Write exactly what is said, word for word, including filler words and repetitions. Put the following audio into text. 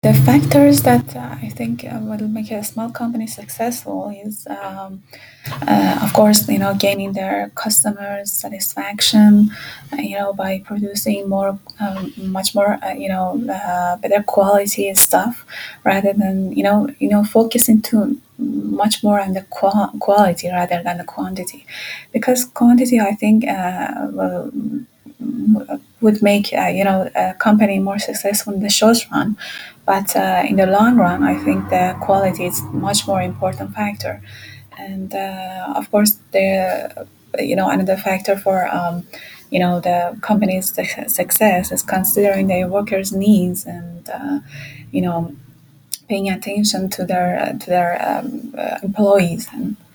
The factors that uh, I think uh, will make a small company successful is, um, uh, of course, you know, gaining their customers' satisfaction, uh, you know, by producing more, um, much more, uh, you know, uh, better quality stuff, rather than, you know, you know, focusing too much more on the qua- quality rather than the quantity, because quantity, I think, uh, will would make uh, you know a company more successful in the short run, but uh, in the long run, I think the quality is much more important factor. And uh, of course, the you know another factor for um, you know the company's suc- success is considering their workers' needs, and uh, you know paying attention to their uh, to their um, uh, employees, and